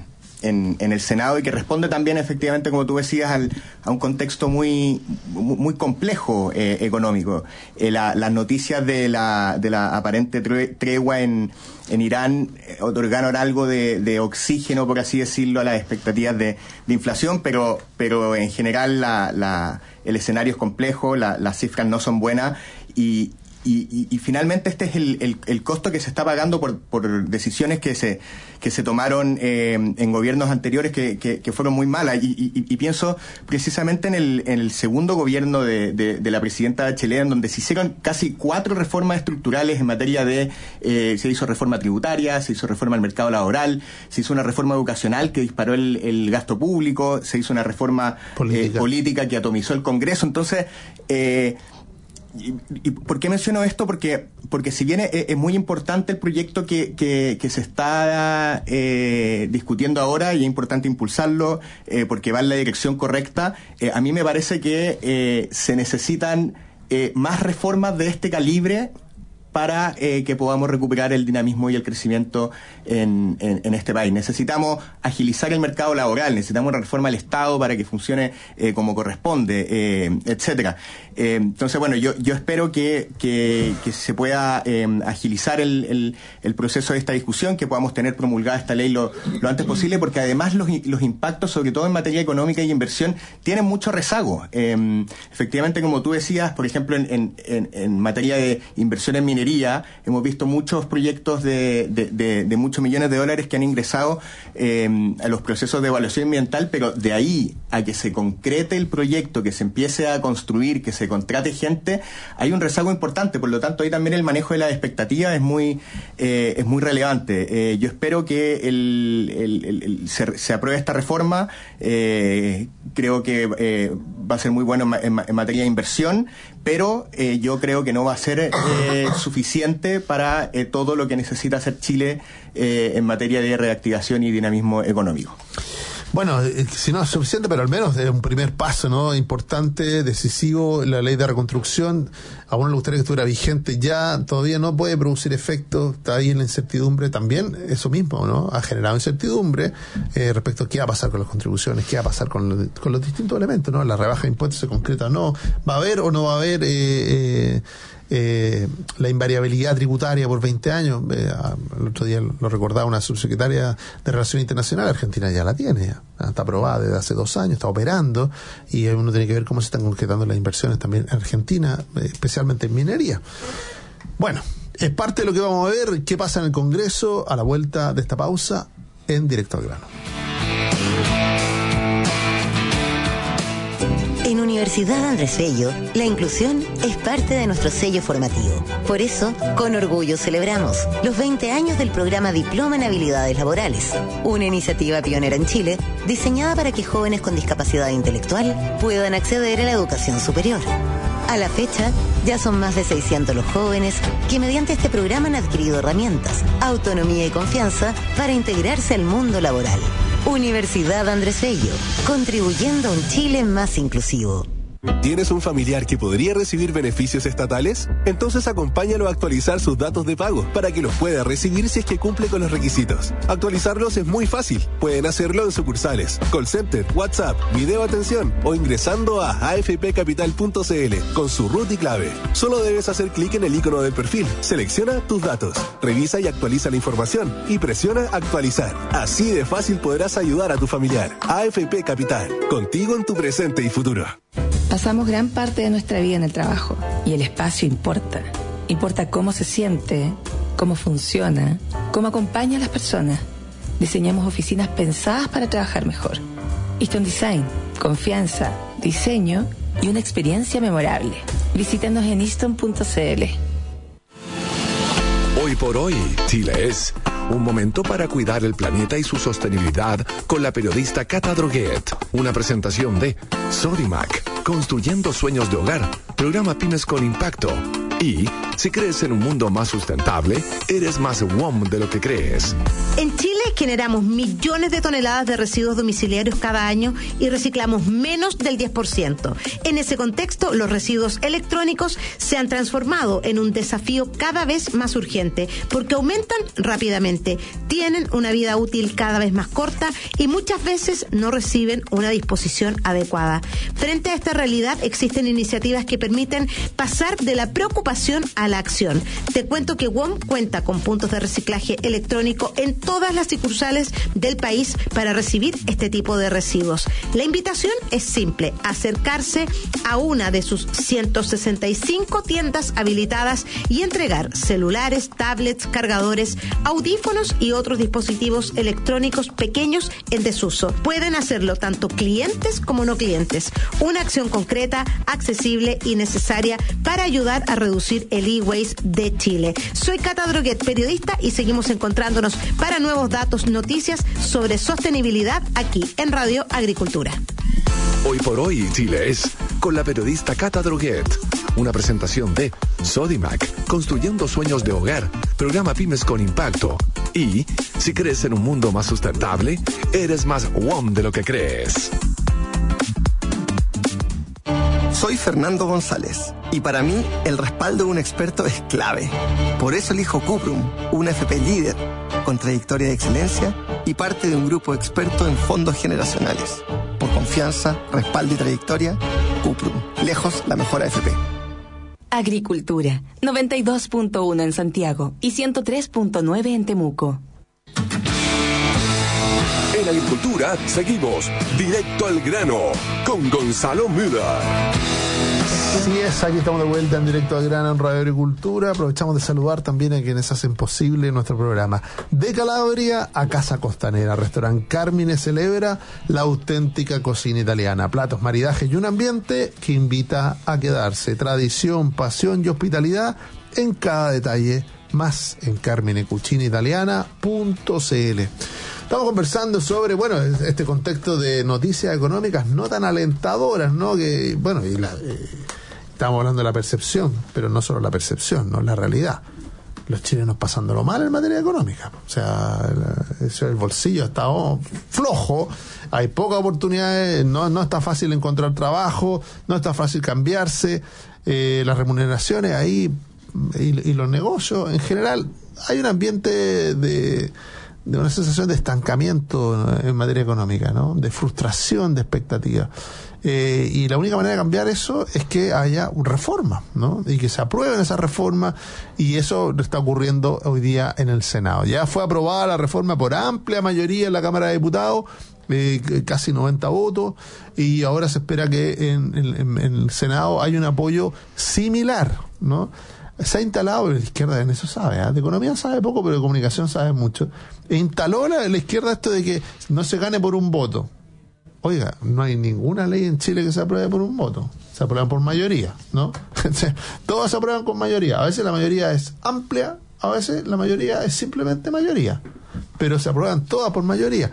[SPEAKER 5] el Senado y que responde también efectivamente, como tú decías, a un contexto muy complejo económico. Las noticias de la aparente tregua en Irán otorgaron algo de oxígeno, por así decirlo, a las expectativas de inflación, pero en general el escenario es complejo, las cifras no son buenas y finalmente este es el costo que se está pagando por decisiones que se tomaron en gobiernos anteriores que fueron muy malas. Y pienso precisamente en el segundo gobierno de la presidenta Bachelet, en donde se hicieron casi 4 reformas estructurales en materia de... se hizo reforma tributaria, se hizo reforma al mercado laboral, se hizo una reforma educacional que disparó el gasto público, se hizo una reforma política que atomizó el Congreso. Entonces... ¿Y por qué menciono esto? Porque si bien es muy importante el proyecto que se está discutiendo ahora, y es importante impulsarlo porque va en la dirección correcta, a mí me parece que se necesitan más reformas de este calibre para que podamos recuperar el dinamismo y el crecimiento en este país. Necesitamos agilizar el mercado laboral, necesitamos una reforma al Estado para que funcione como corresponde, etcétera. Entonces, bueno, yo espero que se pueda agilizar el proceso de esta discusión, que podamos tener promulgada esta ley lo antes posible, porque además los impactos, sobre todo en materia económica y inversión, tienen mucho rezago. Efectivamente, como tú decías, por ejemplo, en materia de inversión en minería, hemos visto muchos proyectos de muchos millones de dólares que han ingresado a los procesos de evaluación ambiental, pero de ahí a que se concrete el proyecto, que se empiece a construir, que se contrate gente, hay un rezago importante. Por lo tanto, ahí también el manejo de las expectativas es muy relevante. Yo espero que se apruebe esta reforma. Creo que va a ser muy bueno en materia de inversión, pero yo creo que no va a ser suficiente para todo lo que necesita hacer Chile en materia de reactivación y dinamismo económico.
[SPEAKER 2] Bueno, si no es suficiente, pero al menos es un primer paso, ¿no? Importante, decisivo. La ley de reconstrucción, a uno le gustaría que estuviera vigente ya, todavía no puede producir efecto, está ahí en la incertidumbre también. Eso mismo, ¿no? Ha generado incertidumbre respecto a qué va a pasar con las contribuciones, qué va a pasar con los distintos elementos, ¿no? La rebaja de impuestos se concreta o no, va a haber o no va a haber la invariabilidad tributaria por 20 años. El otro día lo recordaba una subsecretaria de Relaciones Internacionales. Argentina ya la tiene, está aprobada desde hace 2 años, está operando, y uno tiene que ver cómo se están concretando las inversiones también en Argentina, especialmente en minería. Bueno, es parte de lo que vamos a ver. ¿Qué pasa en el Congreso a la vuelta de esta pausa en Directo al Grano?
[SPEAKER 14] En Universidad Andrés Bello, la inclusión es parte de nuestro sello formativo. Por eso, con orgullo celebramos los 20 años del programa Diploma en Habilidades Laborales, una iniciativa pionera en Chile diseñada para que jóvenes con discapacidad intelectual puedan acceder a la educación superior. A la fecha, ya son más de 600 los jóvenes que mediante este programa han adquirido herramientas, autonomía y confianza para integrarse al mundo laboral. Universidad Andrés Bello, contribuyendo a un Chile más inclusivo.
[SPEAKER 15] ¿Tienes un familiar que podría recibir beneficios estatales? Entonces acompáñalo a actualizar sus datos de pago para que los pueda recibir si es que cumple con los requisitos. Actualizarlos es muy fácil. Pueden hacerlo en sucursales, call center, WhatsApp, video atención o ingresando a afpcapital.cl con su root y clave. Solo debes hacer clic en el icono del perfil, selecciona tus datos, revisa y actualiza la información y presiona actualizar. Así de fácil podrás ayudar a tu familiar. AFP Capital, contigo en tu presente y futuro.
[SPEAKER 16] Pasamos gran parte de nuestra vida en el trabajo y el espacio importa. Importa cómo se siente, cómo funciona, cómo acompaña a las personas. Diseñamos oficinas pensadas para trabajar mejor. Easton Design, confianza, diseño y una experiencia memorable. Visítanos en easton.cl.
[SPEAKER 1] Hoy por hoy, Chile es un momento para cuidar el planeta y su sostenibilidad con la periodista Cata Droguet. Una presentación de Sodimac, construyendo sueños de hogar, programa Pymes con Impacto. Y si crees en un mundo más sustentable, eres más WOM de lo que crees.
[SPEAKER 17] En Chile generamos millones de toneladas de residuos domiciliarios cada año y reciclamos menos del 10%. En ese contexto, los residuos electrónicos se han transformado en un desafío cada vez más urgente porque aumentan rápidamente, tienen una vida útil cada vez más corta y muchas veces no reciben una disposición adecuada. Frente a esta realidad, existen iniciativas que permiten pasar de la preocupación a la acción. Te cuento que WOM cuenta con puntos de reciclaje electrónico en todas las circunstancias sucursales del país para recibir este tipo de residuos. La invitación es simple: acercarse a una de sus 165 tiendas habilitadas y entregar celulares, tablets, cargadores, audífonos y otros dispositivos electrónicos pequeños en desuso. Pueden hacerlo tanto clientes como no clientes. Una acción concreta, accesible y necesaria para ayudar a reducir el e-waste de Chile. Soy Cata Droguet, periodista, y seguimos encontrándonos para nuevos datos, noticias sobre sostenibilidad aquí en Radio Agricultura.
[SPEAKER 1] Hoy por hoy, Chile es con la periodista Cata Droguet. Una presentación de Sodimac, construyendo sueños de hogar, programa Pymes con Impacto. Y, si crees en un mundo más sustentable, eres más WOM de lo que crees.
[SPEAKER 18] Soy Fernando González y para mí el respaldo de un experto es clave. Por eso elijo Cuprum, una FP líder, con trayectoria de excelencia y parte de un grupo experto en fondos generacionales. Por confianza, respaldo y trayectoria, Cuprum, lejos la mejor AFP.
[SPEAKER 16] Agricultura, 92.1 en Santiago y 103.9 en Temuco.
[SPEAKER 1] En Agricultura seguimos directo al grano con Gonzalo Müller.
[SPEAKER 2] Así es, aquí estamos de vuelta en directo al grano en Radio Agricultura. Aprovechamos de saludar también a quienes hacen posible nuestro programa. De Calabria a Casa Costanera, Restaurante Carmine celebra la auténtica cocina italiana. Platos, maridajes y un ambiente que invita a quedarse. Tradición, pasión y hospitalidad en cada detalle. Más en carminecucinaitaliana.cl. Estamos conversando sobre, bueno, este contexto de noticias económicas no tan alentadoras, ¿no? Que, bueno, estamos hablando de la percepción, pero no solo la percepción, no la realidad. Los chilenos pasándolo mal en materia económica. O sea, el bolsillo está flojo, hay pocas oportunidades, no está fácil encontrar trabajo, no está fácil cambiarse, las remuneraciones ahí y los negocios en general. Hay un ambiente de una sensación de estancamiento en materia económica, ¿no? De frustración, de expectativa. Y la única manera de cambiar eso es que haya reforma, ¿no? Y que se aprueben esas reformas, y eso está ocurriendo hoy día en el Senado. Ya fue aprobada la reforma por amplia mayoría en la Cámara de Diputados, casi 90 votos, y ahora se espera que en el Senado haya un apoyo similar, ¿no? Se ha instalado, la izquierda en eso sabe, de economía sabe poco, pero de comunicación sabe mucho. Instaló la izquierda esto de que no se gane por un voto. Oiga, no hay ninguna ley en Chile que se apruebe por un voto. Se aprueban por mayoría, ¿no? Todas se aprueban con mayoría. A veces la mayoría es amplia, a veces la mayoría es simplemente mayoría. Pero se aprueban todas por mayoría.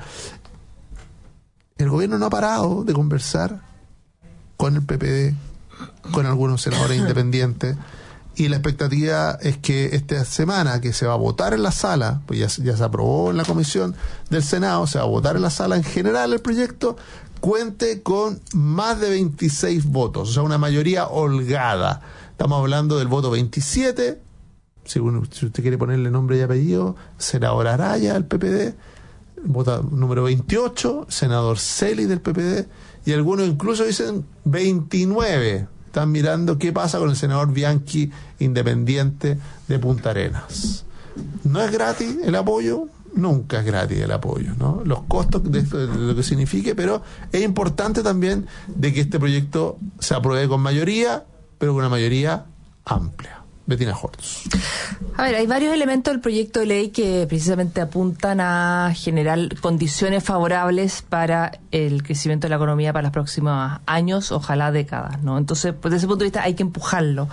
[SPEAKER 2] El gobierno no ha parado de conversar con el PPD, con algunos senadores independientes. Y la expectativa es que esta semana, que se va a votar en la sala, pues ya se aprobó en la comisión del Senado, se va a votar en la sala en general el proyecto, cuente con más de 26 votos, o sea, una mayoría holgada. Estamos hablando del voto 27, si usted quiere ponerle nombre y apellido, senador Araya del PPD, voto número 28, senador Celi del PPD, y algunos incluso dicen 29. Están mirando qué pasa con el senador Bianchi, independiente de Punta Arenas. ¿No es gratis el apoyo? Nunca es gratis el apoyo, ¿no? Los costos de esto, de lo que signifique, pero es importante también de que este proyecto se apruebe con mayoría, pero con una mayoría amplia. Bettina Hortz.
[SPEAKER 3] A ver, hay varios elementos del proyecto de ley que precisamente apuntan a generar condiciones favorables para el crecimiento de la economía para los próximos años, ojalá décadas, ¿no? Entonces, pues, desde ese punto de vista hay que empujarlo.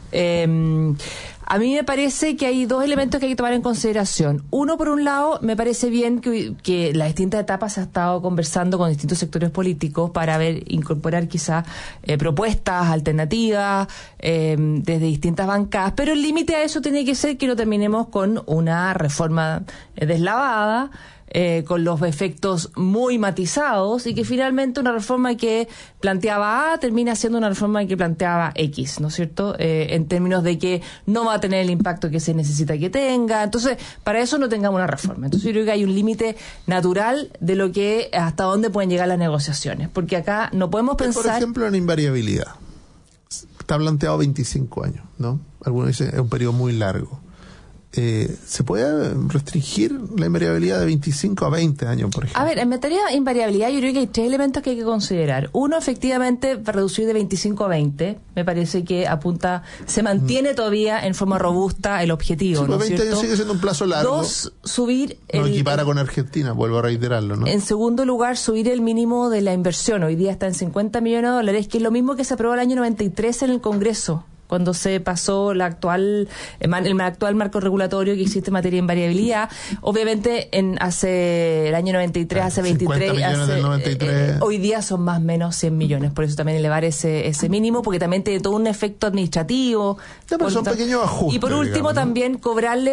[SPEAKER 3] A mí me parece que hay dos elementos que hay que tomar en consideración. Uno, por un lado, me parece bien que las distintas etapas se ha estado conversando con distintos sectores políticos para incorporar quizás propuestas alternativas desde distintas bancadas, pero el límite a eso tiene que ser que no terminemos con una reforma deslavada, con los efectos muy matizados, y que finalmente una reforma que planteaba A termina siendo una reforma que planteaba X, ¿no es cierto? En términos de que no va a tener el impacto que se necesita que tenga. Entonces, para eso no tengamos una reforma. Entonces, yo creo que hay un límite natural de lo que hasta dónde pueden llegar las negociaciones, porque acá no podemos pensar...
[SPEAKER 2] Por ejemplo, en invariabilidad. Está planteado 25 años, ¿no? Algunos dicen es un periodo muy largo. ¿se puede restringir la invariabilidad de 25 a 20 años, por ejemplo?
[SPEAKER 3] A ver, en materia de invariabilidad yo creo que hay 3 elementos que hay que considerar. Uno, efectivamente, reducir de 25 a 20. Me parece que se mantiene todavía en forma robusta el objetivo,
[SPEAKER 2] sí,
[SPEAKER 3] ¿no es
[SPEAKER 2] 20
[SPEAKER 3] cierto?
[SPEAKER 2] años sigue siendo un plazo largo.
[SPEAKER 3] 2, subir...
[SPEAKER 2] No equipara con Argentina, vuelvo a reiterarlo, ¿no?
[SPEAKER 3] En segundo lugar, subir el mínimo de la inversión. Hoy día está en $50 millones, que es lo mismo que se aprobó el año 93 en el Congreso, cuando se pasó el actual marco regulatorio que existe en materia de invariabilidad. Obviamente el año 93, hace 23,
[SPEAKER 2] del 93.
[SPEAKER 3] Hoy día son más o menos 100 millones, por eso también elevar ese mínimo, porque también tiene todo un efecto administrativo.
[SPEAKER 2] Pero son pequeños ajustes.
[SPEAKER 3] Y por último,
[SPEAKER 2] digamos, ¿no?
[SPEAKER 3] también cobrarle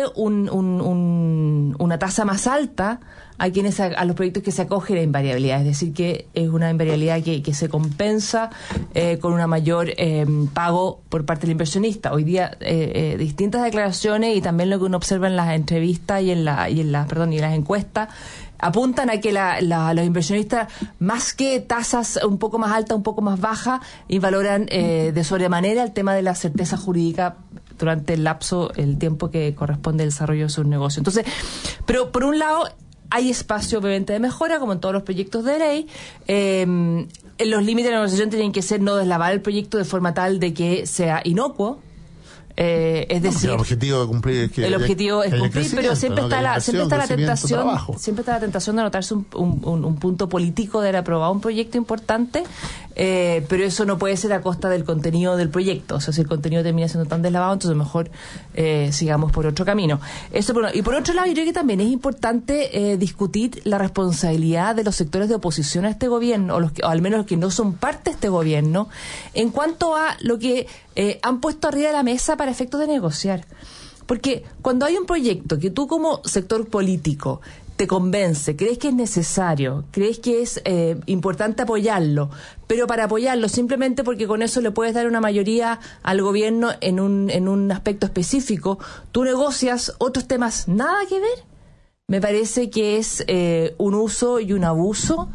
[SPEAKER 3] una tasa más alta a los proyectos que se acoge la invariabilidad, es decir, que es una invariabilidad que se compensa con una mayor pago por parte del inversionista. Hoy día distintas declaraciones y también lo que uno observa en las entrevistas y en las encuestas apuntan a que los inversionistas, más que tasas un poco más altas, un poco más bajas, y valoran de sobremanera el tema de la certeza jurídica durante el tiempo que corresponde al desarrollo de sus negocios. Entonces, pero por un lado hay espacio obviamente de mejora, como en todos los proyectos de ley. Los límites de la negociación tienen que ser no deslavar el proyecto de forma tal de que sea inocuo. Es decir,
[SPEAKER 2] el objetivo de cumplir es
[SPEAKER 3] el objetivo es cumplir, pero siempre está la tentación de anotarse un punto político de haber aprobado un proyecto importante, pero eso no puede ser a costa del contenido del proyecto. O sea, si el contenido termina siendo tan deslavado, entonces mejor sigamos por otro camino. Eso y por otro lado, yo creo que también es importante discutir la responsabilidad de los sectores de oposición a este gobierno, o al menos los que no son parte de este gobierno, en cuanto a lo que han puesto arriba de la mesa para efectos de negociar. Porque cuando hay un proyecto que tú como sector político te convence, crees que es necesario, crees que es importante apoyarlo, pero para apoyarlo simplemente porque con eso le puedes dar una mayoría al gobierno en un aspecto específico, tú negocias otros temas nada que ver, me parece que es un uso y un abuso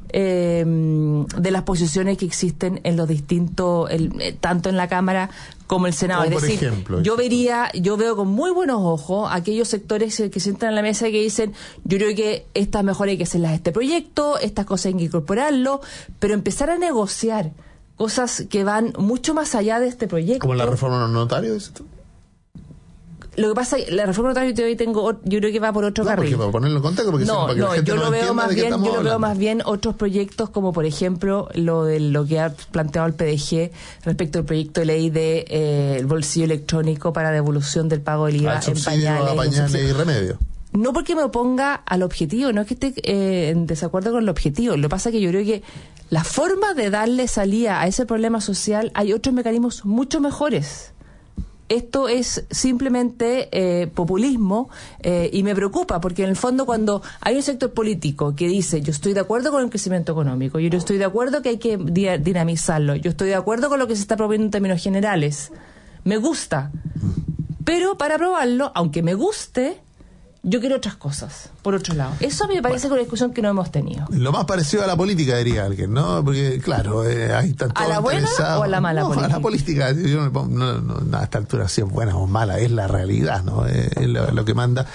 [SPEAKER 3] de las posiciones que existen en los distintos, tanto en la Cámara como el Senado.
[SPEAKER 2] Como
[SPEAKER 3] es decir,
[SPEAKER 2] ejemplo,
[SPEAKER 3] yo veo con muy buenos ojos aquellos sectores que sientan en la mesa y que dicen, yo creo que estas mejoras hay que hacerlas a este proyecto, estas cosas hay que incorporarlo, pero empezar a negociar cosas que van mucho más allá de este proyecto.
[SPEAKER 2] ¿Como la reforma de los notarios, dices tú?
[SPEAKER 3] Lo que pasa es que la reforma notaria yo creo que va por otro carril.
[SPEAKER 2] Porque para ponerlo en contexto, porque para que la gente
[SPEAKER 3] yo lo veo más bien
[SPEAKER 2] hablando.
[SPEAKER 3] otros proyectos, como por ejemplo lo que ha planteado el PDG respecto al proyecto de ley de el bolsillo electrónico para devolución del pago del IVA en pañales
[SPEAKER 2] y remedios.
[SPEAKER 3] No porque me oponga al objetivo, no es que esté en desacuerdo con el objetivo. Lo que pasa es que yo creo que la forma de darle salida a ese problema social, hay otros mecanismos mucho mejores. Esto es simplemente populismo y me preocupa porque en el fondo cuando hay un sector político que dice yo estoy de acuerdo con el crecimiento económico, yo estoy de acuerdo que hay que dinamizarlo, yo estoy de acuerdo con lo que se está proponiendo en términos generales, me gusta, pero para aprobarlo, aunque me guste, yo quiero otras cosas, por otro lado. Eso a mí me parece que es una discusión que no hemos tenido.
[SPEAKER 2] Lo más parecido a la política, diría alguien, ¿no? Porque, claro, hay tanto
[SPEAKER 3] ¿a la buena o a la mala política?
[SPEAKER 2] A la política, yo no, a esta altura si es buena o mala, es la realidad, ¿no? Es lo que manda.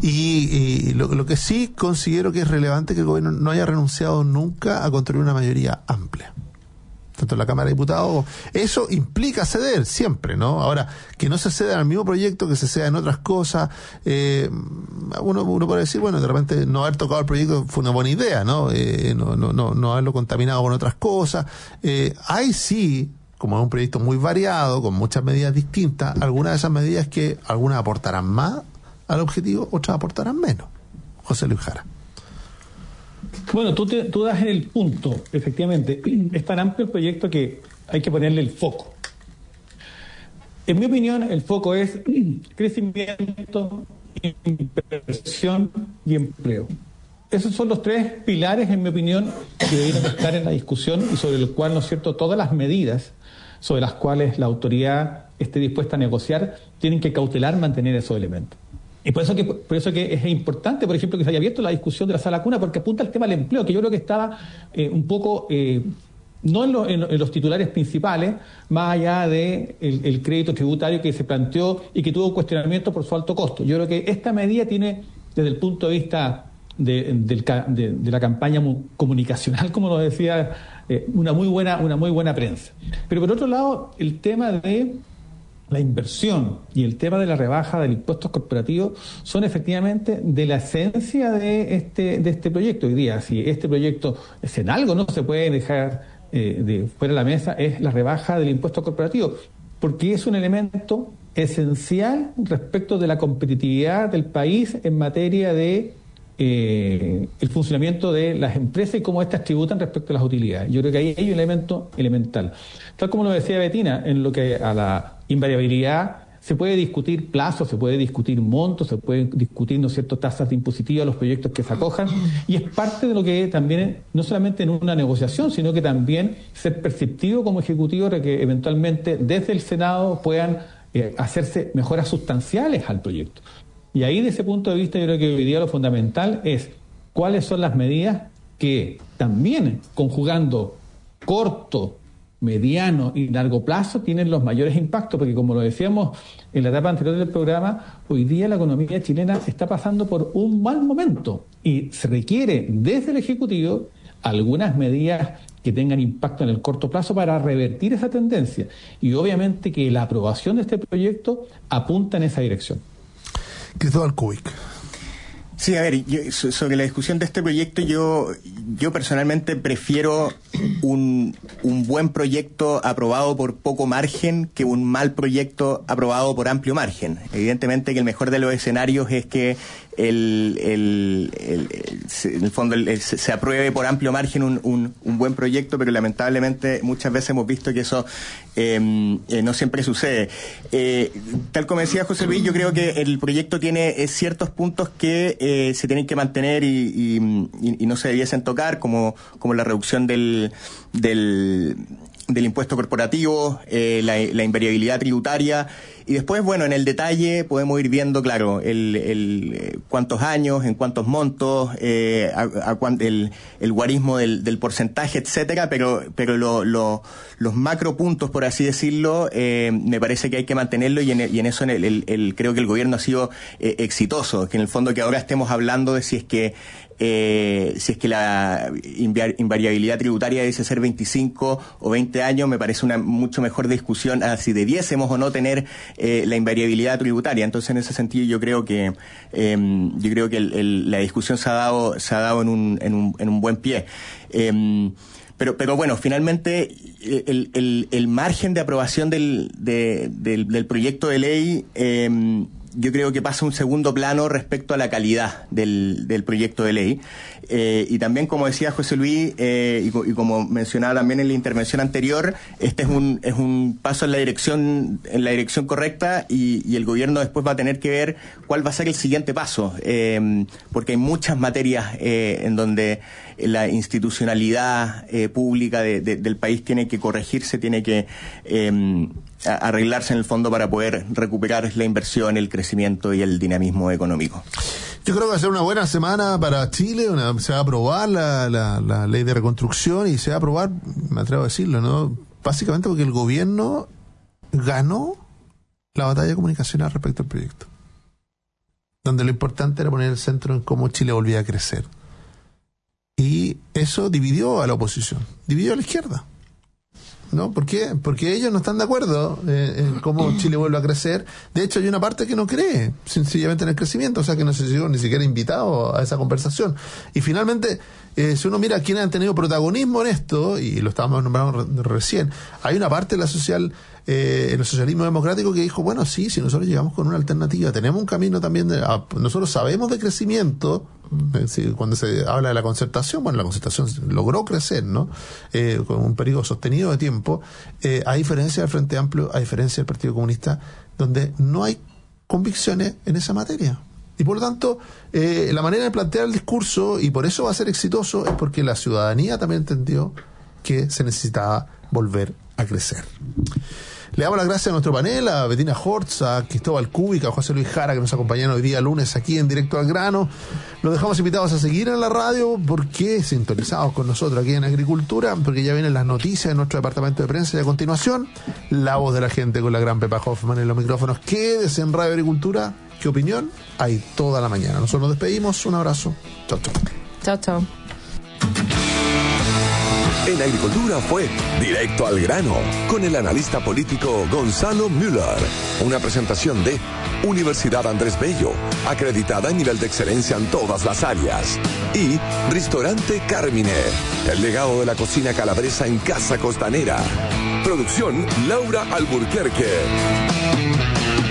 [SPEAKER 2] Y lo que sí considero que es relevante que el gobierno no haya renunciado nunca a construir una mayoría amplia. Tanto en la Cámara de Diputados, eso implica ceder siempre, ¿no? Ahora, que no se ceda al mismo proyecto, que se ceda en otras cosas, uno puede decir, bueno, de repente no haber tocado el proyecto fue una buena idea, ¿no? No haberlo contaminado con otras cosas. Hay sí, como es un proyecto muy variado, con muchas medidas distintas, algunas de esas medidas que algunas aportarán más al objetivo, otras aportarán menos. José Luis Jara.
[SPEAKER 4] Bueno, tú das en el punto, efectivamente. Es tan amplio el proyecto que hay que ponerle el foco. En mi opinión, el foco es crecimiento, inversión y empleo. Esos son los 3 pilares, en mi opinión, que deberían estar en la discusión y sobre el cual, ¿no es cierto?, todas las medidas sobre las cuales la autoridad esté dispuesta a negociar tienen que cautelar mantener esos elementos. Y por eso que es importante, por ejemplo, que se haya abierto la discusión de la sala cuna, porque apunta al tema del empleo, que yo creo que estaba un poco no en los titulares principales, más allá de el crédito tributario que se planteó y que tuvo cuestionamiento por su alto costo. Yo creo que esta medida tiene, desde el punto de vista de la campaña comunicacional, como lo decía, una muy buena prensa. Pero por otro lado, el tema de la inversión y el tema de la rebaja del impuesto corporativo son efectivamente de la esencia de este proyecto. Hoy día, si este proyecto es en algo no se puede dejar de fuera de la mesa, es la rebaja del impuesto corporativo, porque es un elemento esencial respecto de la competitividad del país en materia de el funcionamiento de las empresas y cómo éstas tributan respecto a las utilidades. Yo creo que ahí hay un elemento elemental. Tal como lo decía Bettina, en lo que a la invariabilidad se puede discutir plazos, se puede discutir montos, se puede discutir, ¿no es cierto?, tasas de impositivos a los proyectos que se acojan, y es parte de lo que también, no solamente en una negociación, sino que también ser perceptivo como ejecutivo de que eventualmente desde el Senado puedan hacerse mejoras sustanciales al proyecto. Y ahí, desde ese punto de vista, yo creo que hoy día lo fundamental es cuáles son las medidas que también, conjugando corto, mediano y largo plazo, tienen los mayores impactos, porque como lo decíamos en la etapa anterior del programa, hoy día la economía chilena está pasando por un mal momento y se requiere desde el Ejecutivo algunas medidas que tengan impacto en el corto plazo para revertir esa tendencia. Y obviamente que la aprobación de este proyecto apunta en esa dirección.
[SPEAKER 2] Cristóbal Kubik.
[SPEAKER 5] Sí, a ver, sobre la discusión de este proyecto, yo personalmente prefiero un buen proyecto aprobado por poco margen que un mal proyecto aprobado por amplio margen. Evidentemente que el mejor de los escenarios es que en el fondo se apruebe por amplio margen un buen proyecto, pero lamentablemente muchas veces hemos visto que eso no siempre sucede. Tal como decía José Luis, yo creo que el proyecto tiene ciertos puntos que se tienen que mantener y no se debiesen tocar, como la reducción del impuesto corporativo, la invariabilidad tributaria, y después, bueno, en el detalle podemos ir viendo, claro, cuántos años, en cuántos montos, el guarismo del porcentaje, etcétera, pero los macro puntos, por así decirlo, me parece que hay que mantenerlo, y en eso creo que el gobierno ha sido exitoso, que en el fondo que ahora estemos hablando de si es que la invariabilidad tributaria debe ser 25 o 20 años, me parece una mucho mejor discusión a si debiésemos o no tener la invariabilidad tributaria. Entonces, en ese sentido, yo creo que la discusión se ha dado en un buen pie. Pero bueno, finalmente el margen de aprobación del proyecto de ley yo creo que pasa a un segundo plano respecto a la calidad del proyecto de ley. Y también, como decía José Luis, y como mencionaba también en la intervención anterior, este es un paso en la dirección correcta, y el gobierno después va a tener que ver cuál va a ser el siguiente paso, porque hay muchas materias en donde la institucionalidad pública del país tiene que corregirse, tiene que arreglarse en el fondo para poder recuperar la inversión, el crecimiento y el dinamismo económico.
[SPEAKER 2] Yo creo que va a ser una buena semana para Chile. Se va a aprobar la ley de reconstrucción, y se va a aprobar, me atrevo a decirlo, ¿no?, básicamente porque el gobierno ganó la batalla comunicacional respecto al proyecto, donde lo importante era poner el centro en cómo Chile volvía a crecer. Y eso dividió a la oposición, dividió a la izquierda, ¿no? ¿Por qué? Porque ellos no están de acuerdo en cómo Chile vuelve a crecer. De hecho, hay una parte que no cree sencillamente en el crecimiento, o sea que no se llegó ni siquiera invitado a esa conversación. Y finalmente, si uno mira quiénes han tenido protagonismo en esto, y lo estábamos nombrando recién, hay una parte de en el socialismo democrático que dijo, bueno, sí, si nosotros llegamos con una alternativa, tenemos un camino también, nosotros sabemos de crecimiento. Cuando se habla de la concertación, bueno, la concertación logró crecer, ¿no?, con un periodo sostenido de tiempo, a diferencia del Frente Amplio, a diferencia del Partido Comunista, donde no hay convicciones en esa materia. Y por lo tanto, la manera de plantear el discurso, y por eso va a ser exitoso, es porque la ciudadanía también entendió que se necesitaba volver a crecer. Le damos las gracias a nuestro panel, a Bettina Hortz, a Cristóbal Cúbica, a José Luis Jara, que nos acompañaron hoy día lunes aquí en Directo al Grano. Los dejamos invitados a seguir en la radio, porque sintonizados con nosotros aquí en Agricultura, porque ya vienen las noticias de nuestro departamento de prensa, y a continuación, la voz de la gente con la gran Pepa Hoffman en los micrófonos. Quédese en Radio Agricultura. ¿Qué opinión? Hay toda la mañana. Nosotros nos despedimos. Un abrazo. Chao, chao.
[SPEAKER 3] Chao, chao.
[SPEAKER 1] En Agricultura fue Directo al Grano, con el analista político Gonzalo Müller. Una presentación de Universidad Andrés Bello, acreditada en nivel de excelencia en todas las áreas. Y Ristorante Carmine, el legado de la cocina calabresa en Casa Costanera. Producción Laura Alburquerque.